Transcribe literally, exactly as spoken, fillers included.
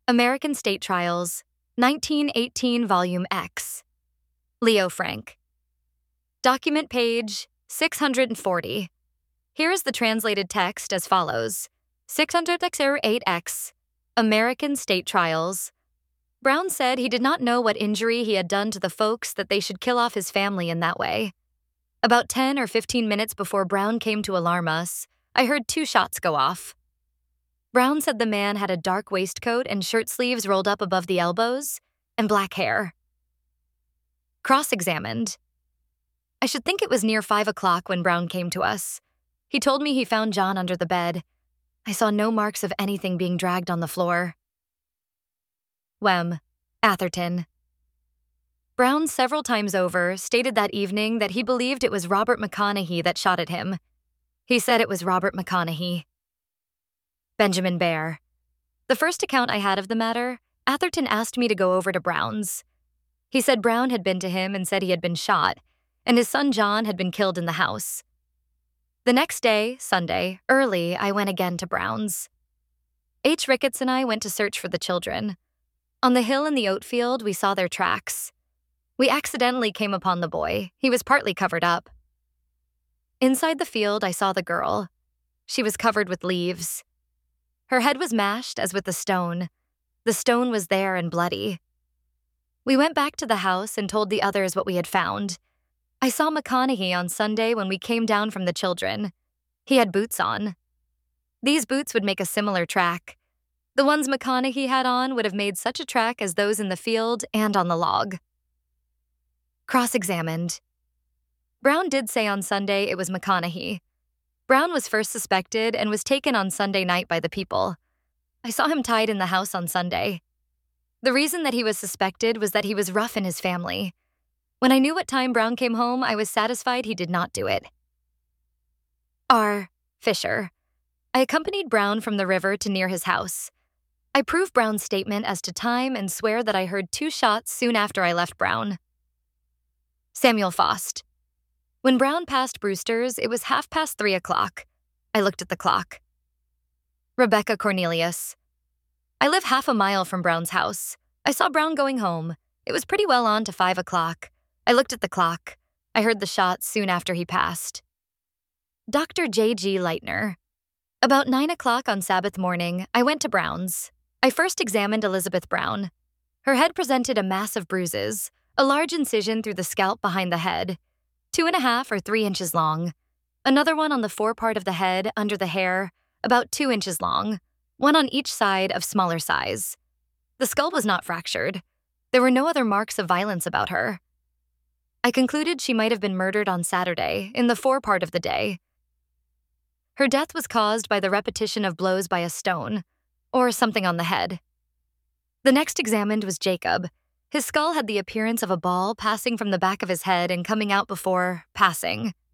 American State Trials, nineteen eighteen Volume X. Leo Frank. Document page six hundred forty. Here is the translated text as follows. six hundred eight X, American State Trials. Brown said he did not know what injury he had done to the folks that they should kill off his family in that way. About ten or fifteen minutes before Brown came to alarm us, I heard two shots go off. Brown said the man had a dark waistcoat and shirt sleeves rolled up above the elbows, and black hair. Cross-examined. I should think it was near five o'clock when Brown came to us. He told me he found John under the bed. I saw no marks of anything being dragged on the floor. Wem. Atherton. Brown several times over stated that evening that he believed it was Robert McConaughey that shot at him. He said it was Robert McConaughey. Benjamin Bear. The first account I had of the matter, Atherton asked me to go over to Brown's. He said Brown had been to him and said he had been shot, and his son John had been killed in the house. The next day, Sunday, early, I went again to Brown's. H. Ricketts and I went to search for the children. On the hill in the oat field, we saw their tracks. We accidentally came upon the boy. He was partly covered up. Inside the field, I saw the girl. She was covered with leaves. Her head was mashed as with a stone. The stone was there and bloody. We went back to the house and told the others what we had found. I saw McConaughey on Sunday when we came down from the children. He had boots on. These boots would make a similar track. The ones McConaughey had on would have made such a track as those in the field and on the log. Cross-examined. Brown did say on Sunday it was McConaughey. Brown was first suspected and was taken on Sunday night by the people. I saw him tied in the house on Sunday. The reason that he was suspected was that he was rough in his family. When I knew what time Brown came home, I was satisfied he did not do it. R. Fisher. I accompanied Brown from the river to near his house. I prove Brown's statement as to time and swear that I heard two shots soon after I left Brown. Samuel Faust. When Brown passed Brewster's, it was half past three o'clock. I looked at the clock. Rebecca Cornelius. I live half a mile from Brown's house. I saw Brown going home. It was pretty well on to five o'clock. I looked at the clock. I heard the shots soon after he passed. Doctor J G Leitner. About nine o'clock on Sabbath morning, I went to Brown's. I first examined Elizabeth Brown. Her head presented a mass of bruises, a large incision through the scalp behind the head, two and a half or three inches long. Another one on the forepart of the head, under the hair, about two inches long, one on each side of smaller size. The skull was not fractured. There were no other marks of violence about her. I concluded she might have been murdered on Saturday, in the forepart of the day. Her death was caused by the repetition of blows by a stone, or something on the head. The next examined was Jacob. His skull had the appearance of a ball passing from the back of his head and coming out before passing.